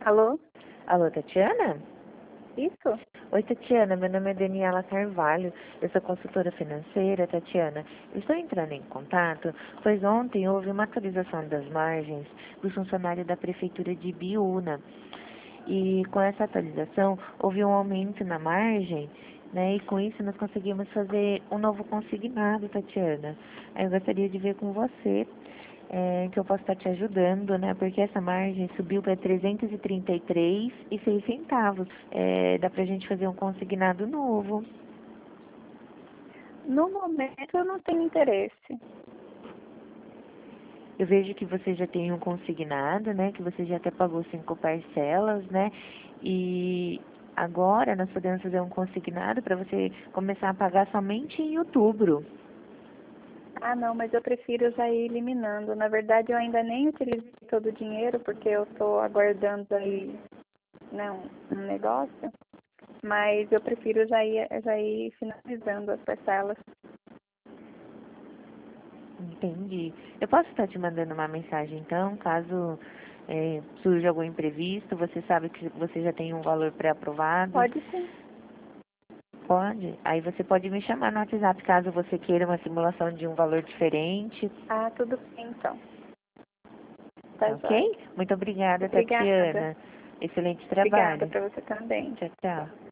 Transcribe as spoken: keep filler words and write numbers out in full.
Alô? Alô, Tatiana? Isso? Oi, Tatiana, meu nome é Daniela Carvalho, eu sou consultora financeira, Tatiana. Eu estou entrando em contato, pois ontem houve uma atualização das margens do funcionário da Prefeitura de Biúna. E com essa atualização, houve um aumento na margem, né? E com isso nós conseguimos fazer um novo consignado, Tatiana. Aí eu gostaria de ver com você é, que eu posso estar te ajudando, né? Porque essa margem subiu para trezentos e trinta e três e seis centavos. É, dá pra gente fazer um consignado novo. No momento eu não tenho interesse. Eu vejo que você já tem um consignado, né? Que você já até pagou cinco parcelas, né? E agora nós podemos fazer um consignado para você começar a pagar somente em outubro. Ah, não, mas eu prefiro já ir eliminando. Na verdade, eu ainda nem utilizei todo o dinheiro, porque eu estou aguardando aí, né, um, um negócio. Mas eu prefiro já ir, já ir finalizando as parcelas. Entendi. Eu posso estar te mandando uma mensagem então, caso é, surja algum imprevisto, você sabe que você já tem um valor pré-aprovado? Pode sim. Pode. Aí você pode me chamar no WhatsApp caso você queira uma simulação de um valor diferente, Ah, tudo bem, então. tá Tá joia. ok? Muito obrigada, Obrigada. Tatiana. Excelente Obrigada trabalho. para você também. Tchau, tchau.